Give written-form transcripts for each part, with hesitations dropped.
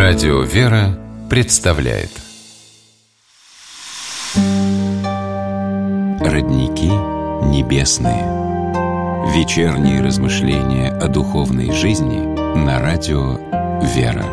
Радио «Вера» представляет Родники небесные. Вечерние размышления о духовной жизни на радио «Вера».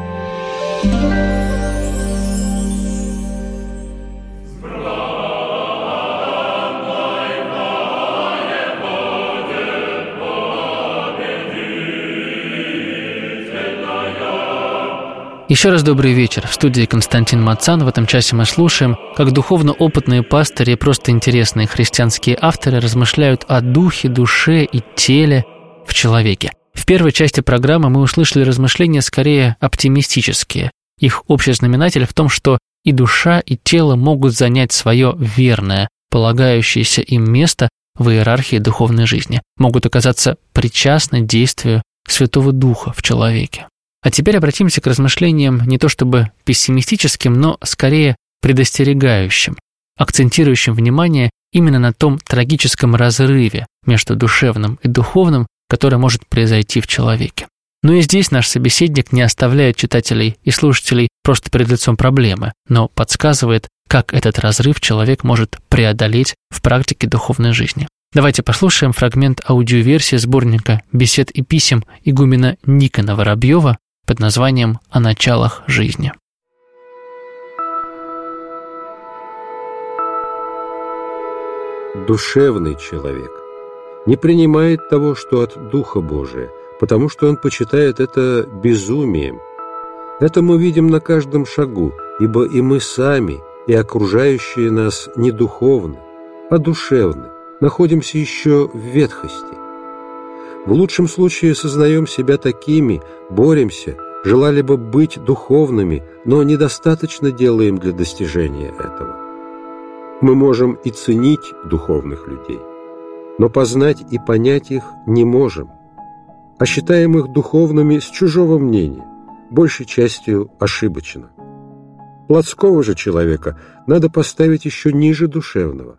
Еще раз добрый вечер. В студии Константин Мацан. В этом часе мы слушаем, как духовно опытные пастыри и просто интересные христианские авторы размышляют о духе, душе и теле в человеке. В первой части программы мы услышали размышления скорее оптимистические. Их общий знаменатель в том, что и душа, и тело могут занять свое верное, полагающееся им место в иерархии духовной жизни, могут оказаться причастны действию Святого Духа в человеке. А теперь обратимся к размышлениям не то чтобы пессимистическим, но скорее предостерегающим, акцентирующим внимание именно на том трагическом разрыве между душевным и духовным, который может произойти в человеке. Но и здесь наш собеседник не оставляет читателей и слушателей просто перед лицом проблемы, но подсказывает, как этот разрыв человек может преодолеть в практике духовной жизни. Давайте послушаем фрагмент аудиоверсии сборника «Бесед и писем» игумена Никона Воробьева под названием «О началах жизни». Душевный человек не принимает того, что от Духа Божия, потому что он почитает это безумием. Это мы видим на каждом шагу, ибо и мы сами, и окружающие нас не духовны, а душевны, находимся еще в ветхости. В лучшем случае сознаем себя такими, боремся, желали бы быть духовными, но недостаточно делаем для достижения этого. Мы можем и ценить духовных людей, но познать и понять их не можем, а считаем их духовными с чужого мнения, большей частью ошибочно. Плотского же человека надо поставить еще ниже душевного.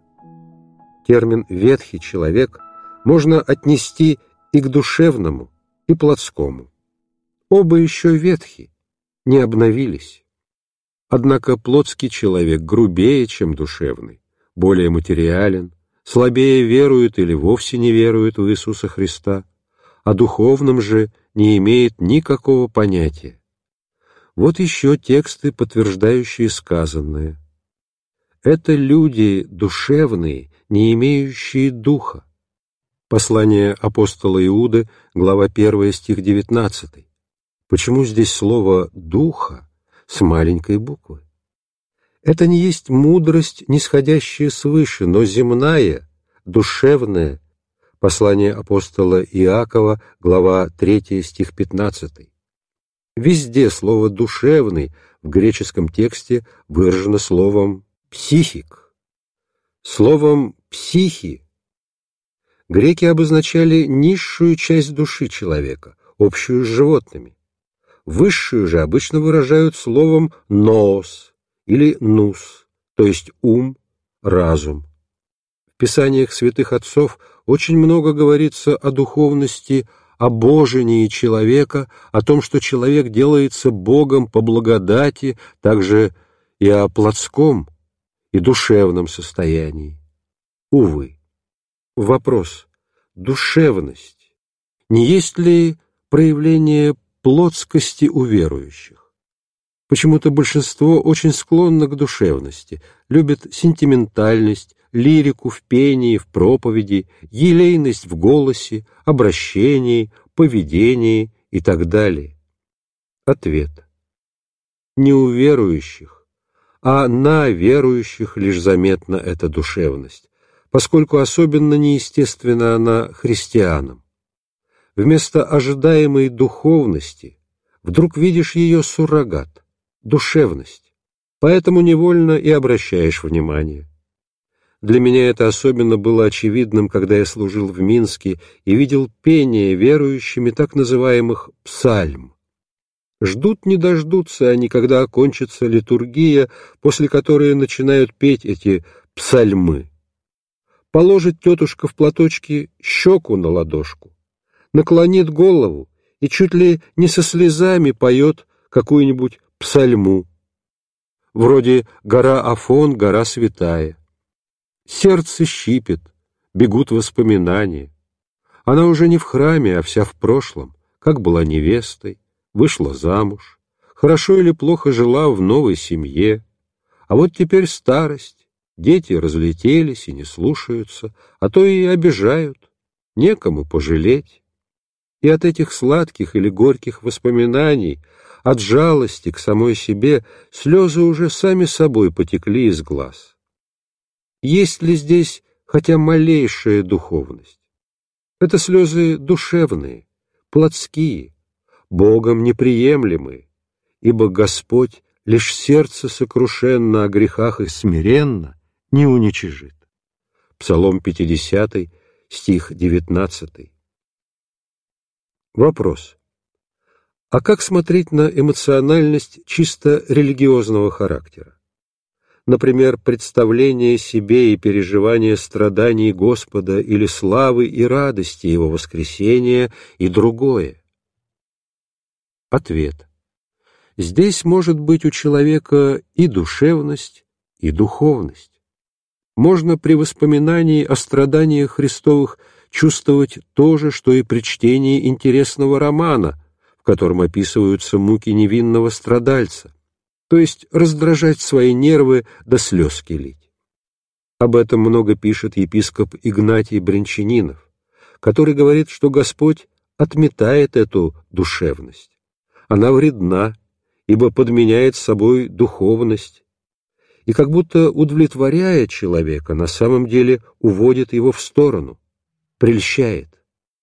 Термин «ветхий человек» можно отнести и к душевному, и плотскому. Оба еще ветхи, не обновились. Однако плотский человек грубее, чем душевный, более материален, слабее верует или вовсе не верует в Иисуса Христа, о духовном же не имеет никакого понятия. Вот еще тексты, подтверждающие сказанное. Это люди душевные, не имеющие духа. Послание апостола Иуды, глава 1, стих 19. Почему здесь слово «духа» с маленькой буквы? Это не есть мудрость, нисходящая свыше, но земная, душевная. Послание апостола Иакова, глава 3, стих 15. Везде слово «душевный» в греческом тексте выражено словом «психик». Словом «психи» греки обозначали низшую часть души человека, общую с животными. Высшую же обычно выражают словом «ноос» или «нус», то есть ум, разум. В писаниях святых отцов очень много говорится о духовности, о божении человека, о том, что человек делается Богом по благодати, также и о плотском и душевном состоянии. Увы. Вопрос: душевность не есть ли проявление плотскости у верующих? Почему-то большинство очень склонно к душевности, любит сентиментальность, лирику в пении, в проповеди, елейность в голосе, обращении, поведении и так далее. Ответ: не у верующих, а на верующих лишь заметна эта душевность, поскольку особенно неестественна она христианам. Вместо ожидаемой духовности вдруг видишь ее суррогат, душевность, поэтому невольно и обращаешь внимание. Для меня это особенно было очевидным, когда я служил в Минске и видел пение верующими так называемых псальм. Ждут не дождутся они, когда окончится литургия, после которой начинают петь эти псальмы. Положит тетушка в платочке щеку на ладошку, наклонит голову и чуть ли не со слезами поет какую-нибудь псальму, вроде «Гора Афон, гора святая». Сердце щипет, бегут воспоминания. Она уже не в храме, а вся в прошлом, как была невестой, вышла замуж, хорошо или плохо жила в новой семье. А вот теперь старость, дети разлетелись и не слушаются, а то и обижают, некому пожалеть. И от этих сладких или горьких воспоминаний, от жалости к самой себе, слезы уже сами собой потекли из глаз. Есть ли здесь хотя малейшая духовность? Это слезы душевные, плотские, Богом неприемлемые, ибо Господь лишь сердце сокрушенно о грехах и смиренно не уничижит. Псалом 50, стих 19. Вопрос. А как смотреть на эмоциональность чисто религиозного характера? Например, представление себе и переживание страданий Господа или славы и радости Его воскресения и другое? Ответ. Здесь может быть у человека и душевность, и духовность. Можно при воспоминании о страданиях Христовых чувствовать то же, что и при чтении интересного романа, в котором описываются муки невинного страдальца, то есть раздражать свои нервы до слезки лить. Об этом много пишет епископ Игнатий Брянчанинов, который говорит, что Господь отметает эту душевность. Она вредна, ибо подменяет собой духовность, и как будто удовлетворяя человека, на самом деле уводит его в сторону, прельщает.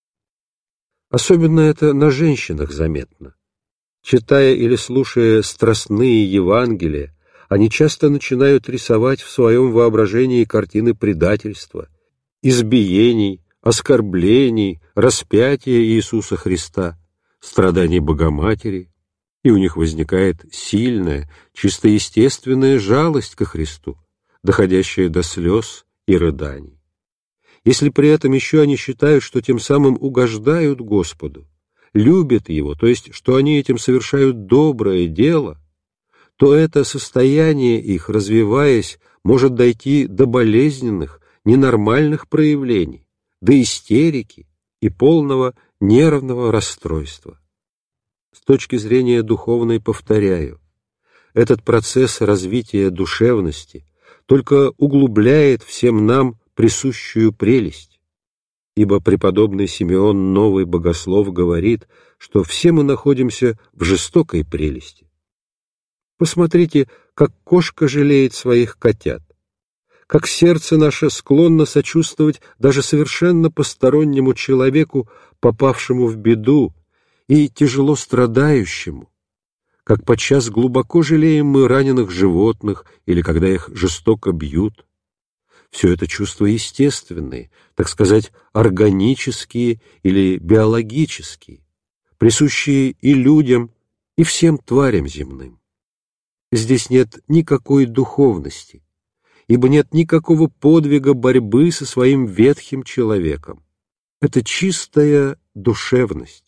Особенно это на женщинах заметно. Читая или слушая страстные Евангелия, они часто начинают рисовать в своем воображении картины предательства, избиений, оскорблений, распятия Иисуса Христа, страданий Богоматери, и у них возникает сильная, чисто естественная жалость ко Христу, доходящая до слез и рыданий. Если при этом еще они считают, что тем самым угождают Господу, любят Его, то есть, что они этим совершают доброе дело, то это состояние их, развиваясь, может дойти до болезненных, ненормальных проявлений, до истерики и полного нервного расстройства. С точки зрения духовной, повторяю, этот процесс развития душевности только углубляет всем нам присущую прелесть, ибо преподобный Симеон Новый Богослов говорит, что все мы находимся в жестокой прелести. Посмотрите, как кошка жалеет своих котят, как сердце наше склонно сочувствовать даже совершенно постороннему человеку, попавшему в беду, и тяжело страдающему, как подчас глубоко жалеем мы раненых животных или когда их жестоко бьют. Все это чувства естественные, так сказать, органические или биологические, присущие и людям, и всем тварям земным. Здесь нет никакой духовности, ибо нет никакого подвига борьбы со своим ветхим человеком. Это чистая душевность.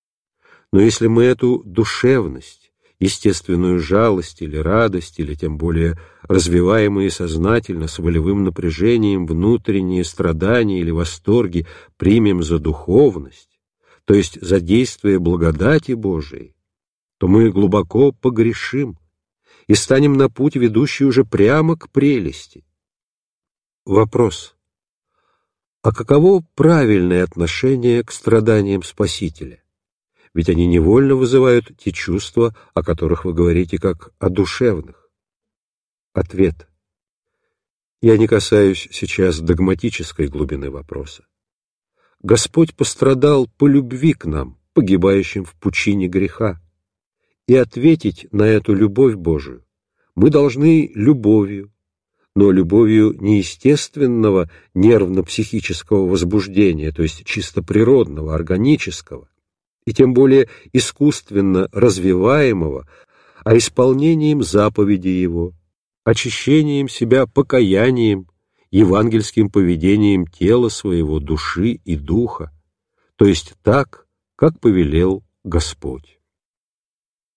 Но если мы эту душевность, естественную жалость или радость, или тем более развиваемые сознательно с волевым напряжением внутренние страдания или восторги примем за духовность, то есть за действие благодати Божией, то мы глубоко погрешим и станем на путь, ведущий уже прямо к прелести. Вопрос. А каково правильное отношение к страданиям Спасителя? Ведь они невольно вызывают те чувства, о которых вы говорите, как о душевных. Ответ. Я не касаюсь сейчас догматической глубины вопроса. Господь пострадал по любви к нам, погибающим в пучине греха, и ответить на эту любовь Божию мы должны любовью, но любовью не естественного нервно-психического возбуждения, то есть чисто природного, органического, и тем более искусственно развиваемого, а исполнением заповеди Его, очищением себя покаянием, евангельским поведением тела своего, души и духа, то есть так, как повелел Господь.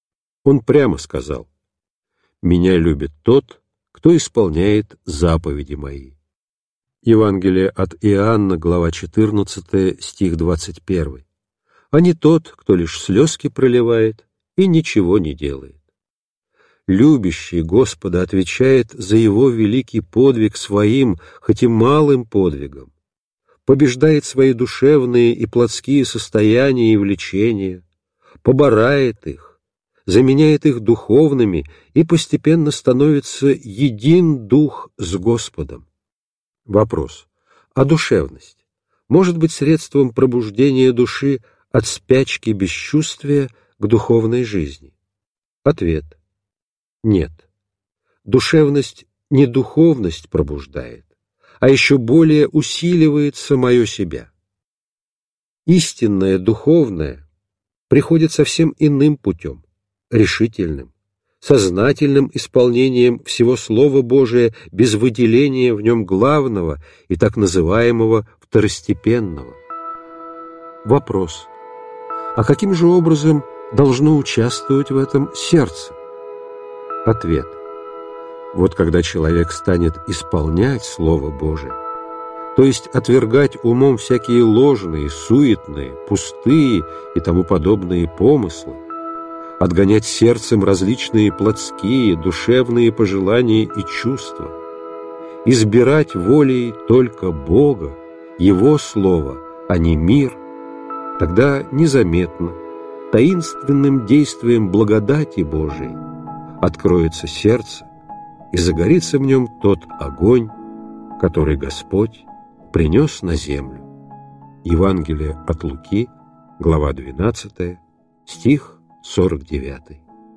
Он прямо сказал: «Меня любит тот, кто исполняет заповеди мои». Евангелие от Иоанна, глава 14, стих 21. А не тот, кто лишь слезки проливает и ничего не делает. Любящий Господа отвечает за Его великий подвиг своим, хоть и малым подвигом, побеждает свои душевные и плотские состояния и влечения, поборает их, заменяет их духовными и постепенно становится един дух с Господом. Вопрос: а душевность может быть средством пробуждения души от спячки бесчувствия к духовной жизни? Ответ: нет. Душевность не духовность пробуждает, а еще более усиливает самое себя. Истинное духовное приходит совсем иным путем, решительным, сознательным исполнением всего Слова Божия без выделения в нем главного и так называемого второстепенного. Вопрос: а каким же образом должно участвовать в этом сердце? Ответ: вот когда человек станет исполнять Слово Божие, то есть отвергать умом всякие ложные, суетные, пустые и тому подобные помыслы, отгонять сердцем различные плотские, душевные пожелания и чувства, избирать волей только Бога, Его Слово, а не мир, тогда незаметно, таинственным действием благодати Божией откроется сердце и загорится в нем тот огонь, который Господь принес на землю. Евангелие от Луки, глава 12, стих 49.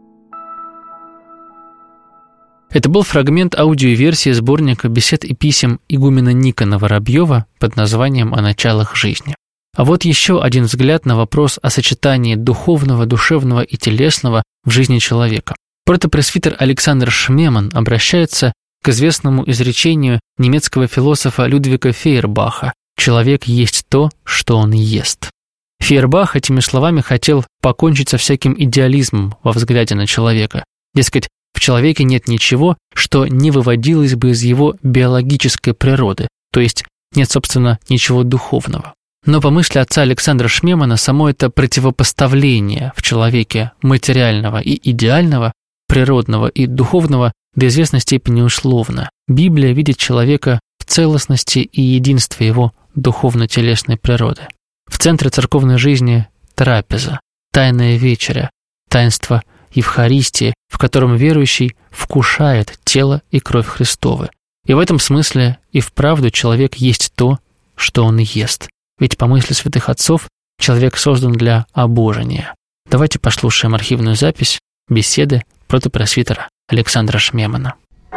Это был фрагмент аудиоверсии сборника бесед и писем игумена Никона Воробьева под названием «О началах жизни». А вот еще один взгляд на вопрос о сочетании духовного, душевного и телесного в жизни человека. Протопресвитер Александр Шмеман обращается к известному изречению немецкого философа Людвига Фейербаха: «Человек есть то, что он ест». Фейербах этими словами хотел покончить со всяким идеализмом во взгляде на человека. Дескать, в человеке нет ничего, что не выводилось бы из его биологической природы, то есть нет, собственно, ничего духовного. Но по мысли отца Александра Шмемана, само это противопоставление в человеке материального и идеального, природного и духовного до известной степени условно. Библия видит человека в целостности и единстве его духовно-телесной природы. В центре церковной жизни трапеза, тайная вечеря, таинство Евхаристии, в котором верующий вкушает тело и кровь Христовы. И в этом смысле и вправду человек есть то, что он ест. Ведь по мысли святых отцов человек создан для обожения. Давайте послушаем архивную запись беседы протопресвитера Александра Шмемана.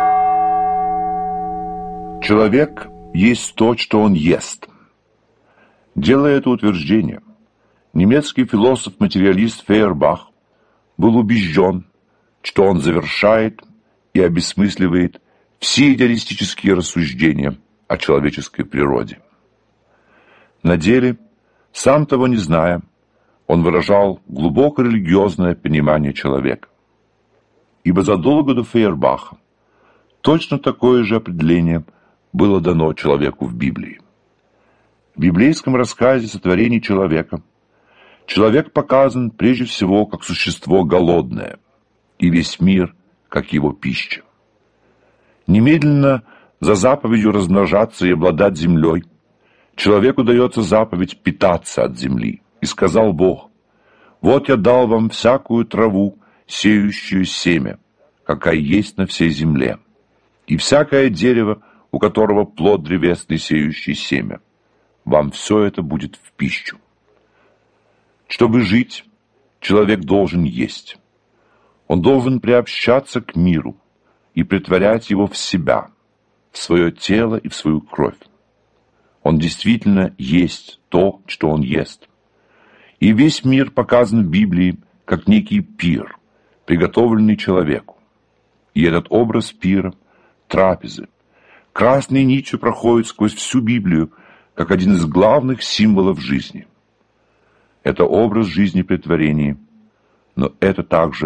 Человек есть то, что он ест. Делая это утверждение, немецкий философ-материалист Фейербах был убежден, что он завершает и обесмысливает все идеалистические рассуждения о человеческой природе. На деле, сам того не зная, он выражал глубоко религиозное понимание человека. Ибо задолго до Фейербаха точно такое же определение было дано человеку в Библии. В библейском рассказе о сотворении человека человек показан прежде всего как существо голодное, и весь мир как его пища. Немедленно за заповедью размножаться и обладать землей человеку дается заповедь питаться от земли. И сказал Бог: «Вот я дал вам всякую траву, сеющую семя, какая есть на всей земле, и всякое дерево, у которого плод древесный, сеющий семя. Вам все это будет в пищу». Чтобы жить, человек должен есть. Он должен приобщаться к миру и претворять его в себя, в свое тело и в свою кровь. Он действительно есть то, что он ест. И весь мир показан в Библии как некий пир, приготовленный человеку. И этот образ пира, трапезы, красной нитью проходит сквозь всю Библию, как один из главных символов жизни. Это образ жизни претворения, но это также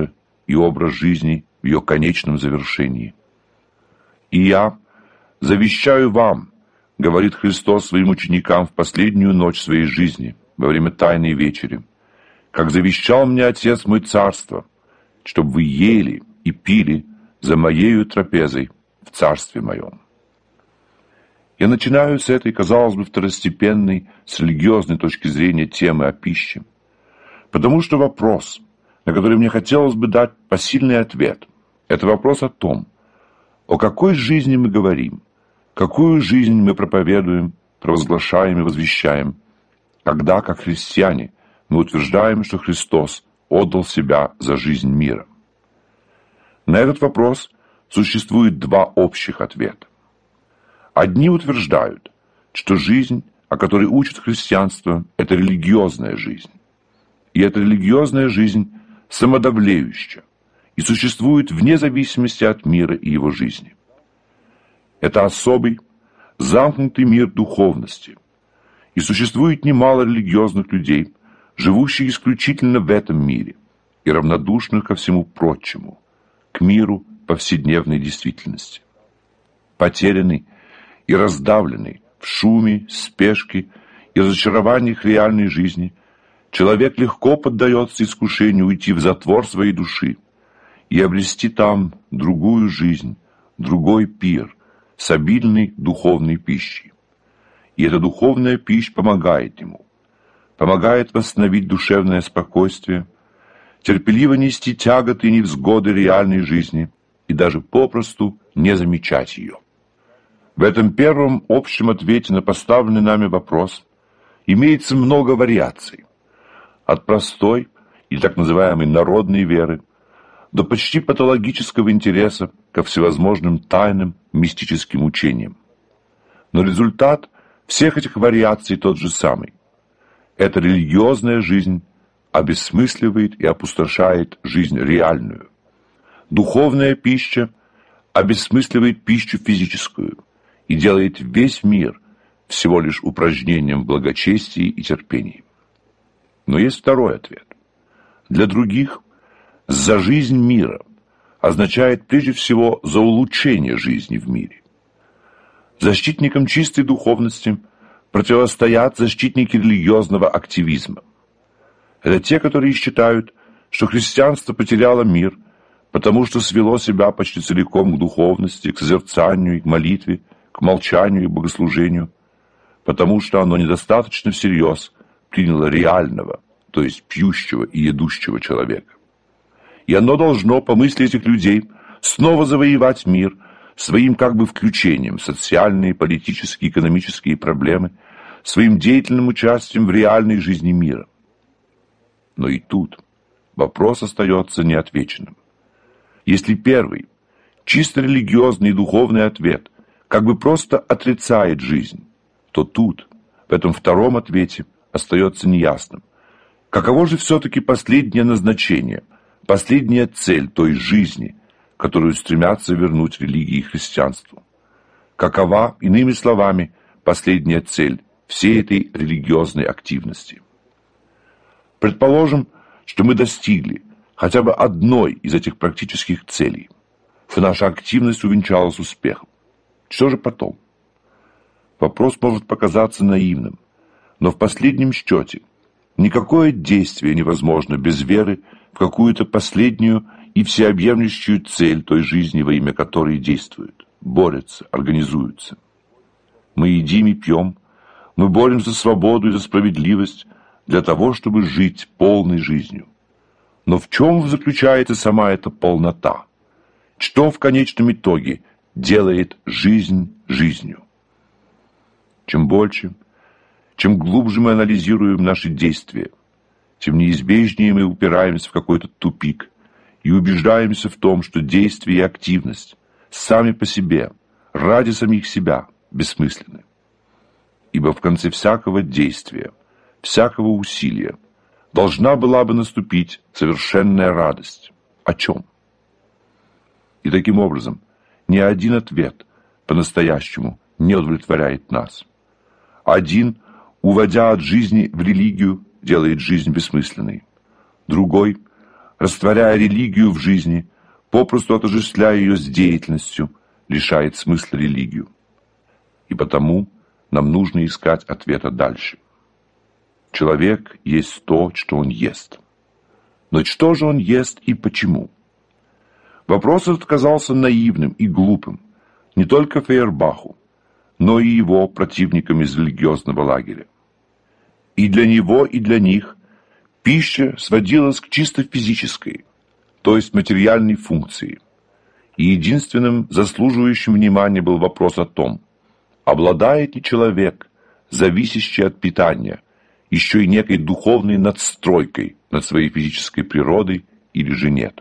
и образ жизни в ее конечном завершении. «И я завещаю вам, — говорит Христос своим ученикам в последнюю ночь своей жизни, во время Тайной вечери, — как завещал мне Отец мой царство, чтобы вы ели и пили за моею трапезой в царстве моем». Я начинаю с этой, казалось бы, второстепенной, с религиозной точки зрения темы о пище, потому что вопрос, на который мне хотелось бы дать посильный ответ, это вопрос о том, о какой жизни мы говорим, какую жизнь мы проповедуем, провозглашаем и возвещаем, когда, как христиане, мы утверждаем, что Христос отдал себя за жизнь мира. На этот вопрос существует два общих ответа. Одни утверждают, что жизнь, о которой учит христианство, это религиозная жизнь. И эта религиозная жизнь самодовлеющая и существует вне зависимости от мира и его жизни. Это особый, замкнутый мир духовности. И существует немало религиозных людей, живущих исключительно в этом мире и равнодушных ко всему прочему, к миру повседневной действительности. Потерянный и раздавленный в шуме, спешке и разочарованиях реальной жизни, человек легко поддается искушению уйти в затвор своей души и обрести там другую жизнь, другой пир с обильной духовной пищей. И эта духовная пища помогает ему, помогает восстановить душевное спокойствие, терпеливо нести тяготы и невзгоды реальной жизни и даже попросту не замечать ее. В этом первом общем ответе на поставленный нами вопрос имеется много вариаций, от простой и так называемой народной веры до почти патологического интереса ко всевозможным тайным мистическим учениям. Но результат всех этих вариаций тот же самый. Эта религиозная жизнь обесмысливает и опустошает жизнь реальную. Духовная пища обесмысливает пищу физическую и делает весь мир всего лишь упражнением в благочестии и терпении. Но есть второй ответ. Для других «за жизнь мира» означает прежде всего за улучшение жизни в мире. Защитникам чистой духовности противостоят защитники религиозного активизма. Это те, которые считают, что христианство потеряло мир, потому что свело себя почти целиком к духовности, к созерцанию и к молитве, к молчанию и богослужению, потому что оно недостаточно всерьез приняло реального, то есть пьющего и едущего человека. И оно должно, по мысли этих людей, снова завоевать мир своим как бы включением в социальные, политические, экономические проблемы, своим деятельным участием в реальной жизни мира. Но и тут вопрос остается неотвеченным. Если первый, чисто религиозный и духовный ответ как бы просто отрицает жизнь, то тут, в этом втором ответе, остается неясным. Каково же все-таки последнее назначение, последняя цель той жизни, которую стремятся вернуть религии и христианству? Какова, иными словами, последняя цель всей этой религиозной активности? Предположим, что мы достигли хотя бы одной из этих практических целей, что наша активность увенчалась успехом. Что же потом? Вопрос может показаться наивным, но в последнем счете никакое действие невозможно без веры в какую-то последнюю и всеобъемлющую цель той жизни, во имя которой действуют, борются, организуются. Мы едим и пьем, мы боремся за свободу и за справедливость для того, чтобы жить полной жизнью. Но в чем заключается сама эта полнота? Что в конечном итоге делает жизнь жизнью? Чем больше, чем глубже мы анализируем наши действия, тем неизбежнее мы упираемся в какой-то тупик и убеждаемся в том, что действие и активность сами по себе, ради самих себя, бессмысленны. Ибо в конце всякого действия, всякого усилия должна была бы наступить совершенная радость. О чем? И таким образом, ни один ответ по-настоящему не удовлетворяет нас. Один, уводя от жизни в религию, делает жизнь бессмысленной. Другой, растворяя религию в жизни, попросту отождествляя ее с деятельностью, лишает смысла религию. И потому нам нужно искать ответа дальше. Человек есть то, что он ест. Но что же он ест и почему? Вопрос этот казался наивным и глупым не только Фейербаху, но и его противникам из религиозного лагеря. И для него, и для них пища сводилась к чисто физической, то есть материальной функции. И единственным заслуживающим внимания был вопрос о том, обладает ли человек, зависящий от питания, еще и некой духовной надстройкой над своей физической природой или же нет.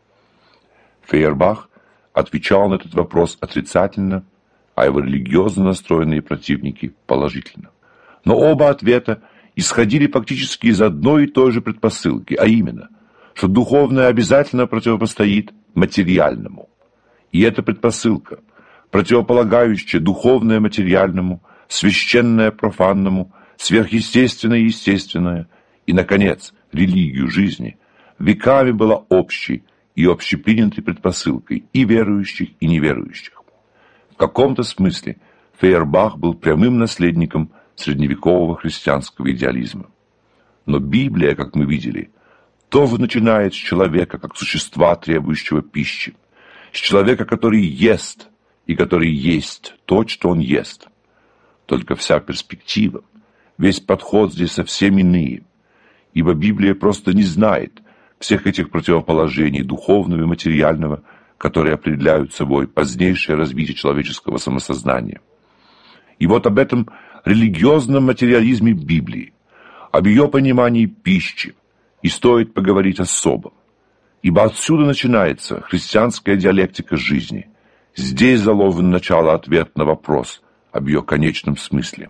Фейербах отвечал на этот вопрос отрицательно, а его религиозно настроенные противники положительно. Но оба ответа исходили фактически из одной и той же предпосылки, а именно, что духовное обязательно противопостоит материальному. И эта предпосылка, противополагающая духовное материальному, священное профанному, сверхъестественное естественное и, наконец, религию жизни, веками была общей и общепринятой предпосылкой и верующих, и неверующих. В каком-то смысле Фейербах был прямым наследником средневекового христианского идеализма. Но Библия, как мы видели, тоже начинает с человека как существа, требующего пищи, с человека, который ест и который есть то, что он ест. Только вся перспектива, весь подход здесь совсем иные, ибо Библия просто не знает всех этих противоположений духовного и материального, которые определяют собой позднейшее развитие человеческого самосознания. И вот об этом религиозном материализме Библии, об ее понимании пищи и стоит поговорить особо, ибо отсюда начинается христианская диалектика жизни. Здесь заложен начало-ответ на вопрос об ее конечном смысле.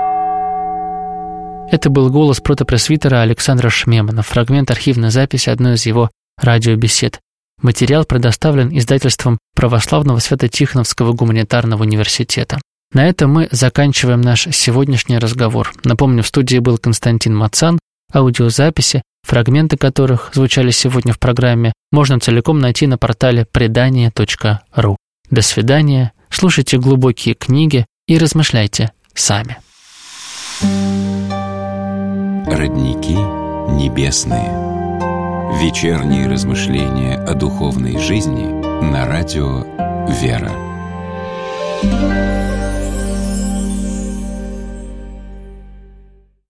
Это был голос протопресвитера Александра Шмемана, фрагмент архивной записи одной из его радиобесед. Материал предоставлен издательством Православного Свято-Тихоновского гуманитарного университета. На этом мы заканчиваем наш сегодняшний разговор. Напомню, в студии был Константин Мацан. Аудиозаписи, фрагменты которых звучали сегодня в программе, можно целиком найти на портале предания.ру. До свидания, слушайте глубокие книги и размышляйте сами. Родники небесные. Вечерние размышления о духовной жизни на радио «Вера».